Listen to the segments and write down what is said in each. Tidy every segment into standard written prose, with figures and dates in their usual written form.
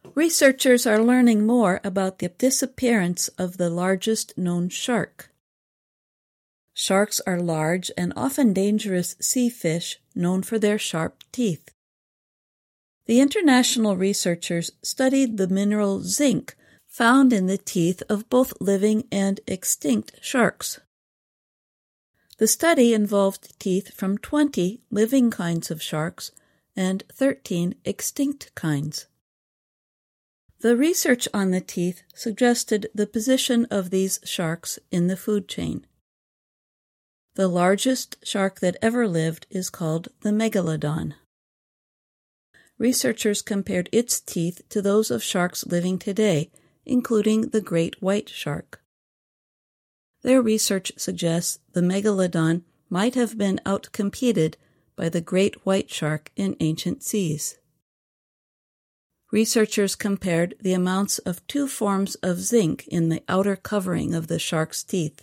Researchers are learning more about the disappearance of the largest known shark. Sharks are large and often dangerous sea fish known for their sharp teeth. The international researchers studied the mineral zinc found in the teeth of both living and extinct sharks. The study involved teeth from 20 living kinds of sharks and 13 extinct kinds. The research on the teeth suggested the position of these sharks in the food chain. The largest shark that ever lived is called the megalodon. Researchers compared its teeth to those of sharks living today, including the great white shark. Their research suggests the megalodon might have been outcompeted by the great white shark in ancient seas. Researchers compared the amounts of two forms of zinc in the outer covering of the shark's teeth.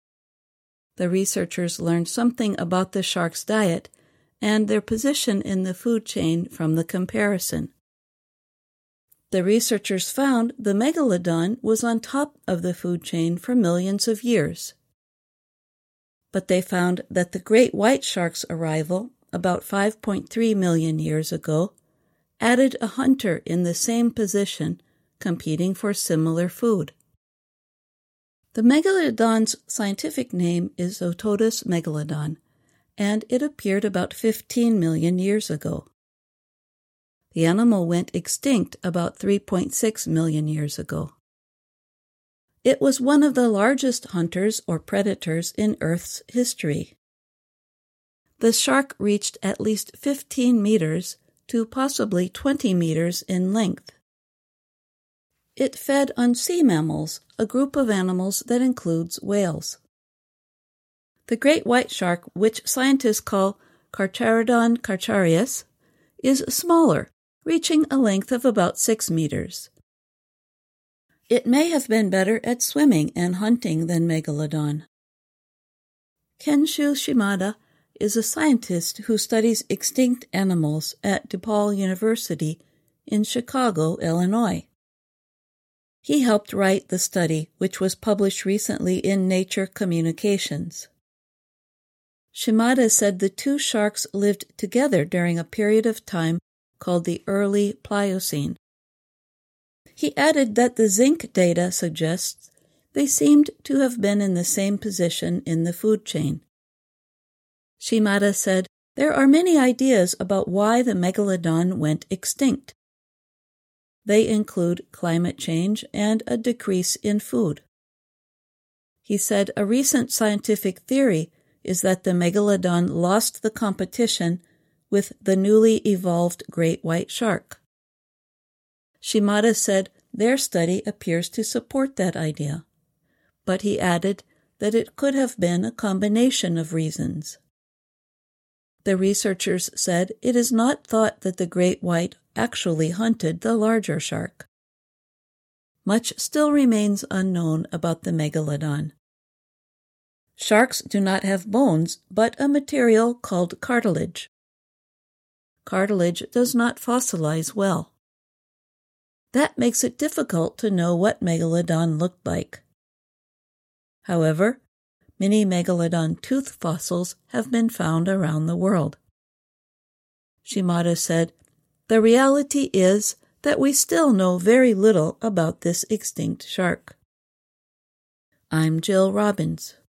The researchers learned something about the shark's diet and their position in the food chain from the comparison. The researchers found the megalodon was on top of the food chain for millions of years. But they found that the great white shark's arrival, about 5.3 million years ago, added a hunter in the same position, competing for similar food. The megalodon's scientific name is Otodus megalodon, and it appeared about 15 million years ago. The animal went extinct about 3.6 million years ago. It was one of the largest hunters or predators in Earth's history. The shark reached at least 15 meters to possibly 20 meters in length. It fed on sea mammals, a group of animals that includes whales. The great white shark, which scientists call Carcharodon carcharias, is smaller, reaching a length of about 6 meters. It may have been better at swimming and hunting than Megalodon. Kenshu Shimada is a scientist who studies extinct animals at DePaul University in Chicago, Illinois. He helped write the study, which was published recently in Nature Communications. Shimada said the two sharks lived together during a period of time called the early Pliocene. He added that the zinc data suggests they seemed to have been in the same position in the food chain. Shimada said, "There are many ideas about why the megalodon went extinct. They include climate change and a decrease in food." He said a recent scientific theory is that the megalodon lost the competition with the newly evolved great white shark. Shimada said their study appears to support that idea, but he added that it could have been a combination of reasons. The researchers said it is not thought that the great white actually hunted the larger shark. Much still remains unknown about the megalodon. Sharks do not have bones, but a material called cartilage. Cartilage does not fossilize well. That makes it difficult to know what Megalodon looked like. However, many Megalodon tooth fossils have been found around the world. Shimada said, "The reality is that we still know very little about this extinct shark." I'm Jill Robbins.